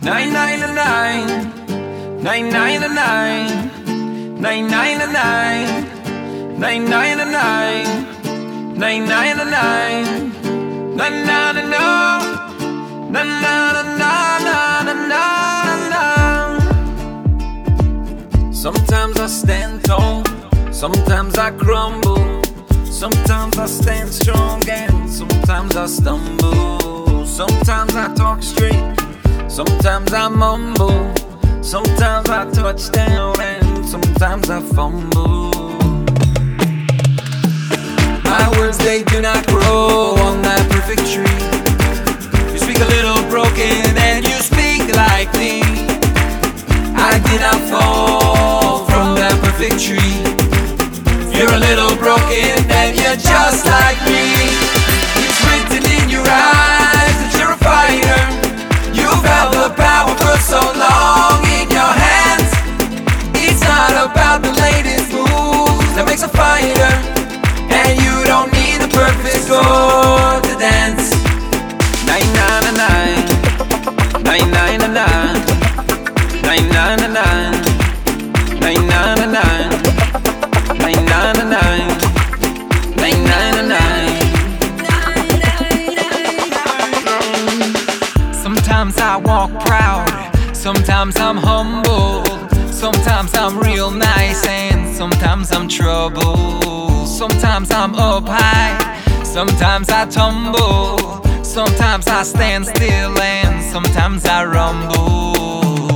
999, 999, 999, 999, 999, na na na na, na na na na na na. Sometimes I stand tall, sometimes I crumble, sometimes I stand strong and sometimes I stumble. Sometimes I talk straight, sometimes I mumble, sometimes I touch down and sometimes I fumble. My words, they do not grow on that perfect tree. You speak a little broken and you speak like me. I did not fall from that perfect tree. You're a little broken and you're just like me. It's written in your eyes that you're a fighter. You've held the power for so long in your hands. It's not about the latest moves that makes a fighter, and you don't need the perfect score to dance. 999, 999, 999, 999, 999, 999. Sometimes I walk proud, sometimes I'm humble, sometimes I'm real nice and sometimes I'm trouble. Sometimes I'm up high, sometimes I tumble, sometimes I stand still and sometimes I rumble.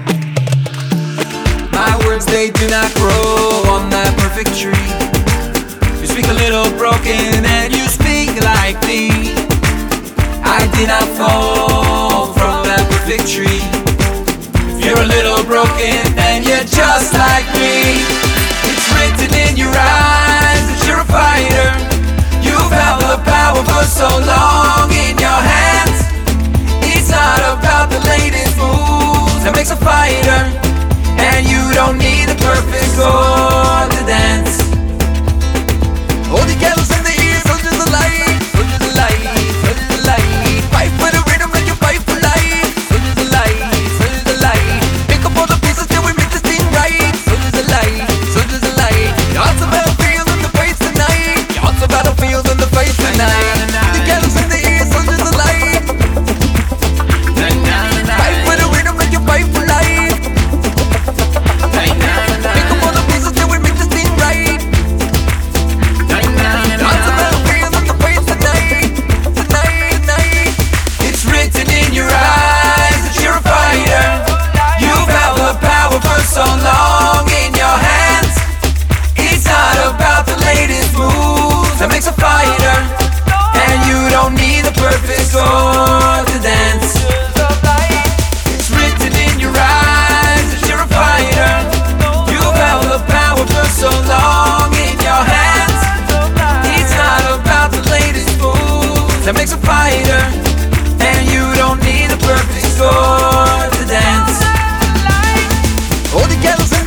My words, they do not grow on that perfect tree. You speak a little broken and you speak like me. I did not fall from that perfect tree. You're a little broken and you're just like me. It's written in your eyes that you're a fighter. You've held the power for so long in your hands. It's not about the latest moves that makes a fighter, and you don't need the perfect score to dance. Hold the candles in the ears, soldiers of light, soldiers of light, soldiers of light. Fight for the rhythm like you fight for life. Soldiers of light, soldiers of light. Pick up all the pieces till we make this thing right. Soldiers of light, soldiers of light. Your heart's a battlefield in the face tonight. Your heart's a battlefield in the face tonight. The candles in the ears, soldiers of light. Fight for the rhythm like you fight for life. Pick up all the pieces till we make this thing right. Your heart's a battlefield in the face tonight. Tonight, tonight. It's written in your eyes that you're a fighter. You've held the power for so long in your hands. It's not about the latest moves that makes a fighter, and you don't need the perfect score to dance. It's written in your eyes that you're a fighter. You've held the power for so long in your hands. It's not about the latest moves that makes a fighter, and you don't need the perfect score to dance. Hold the candles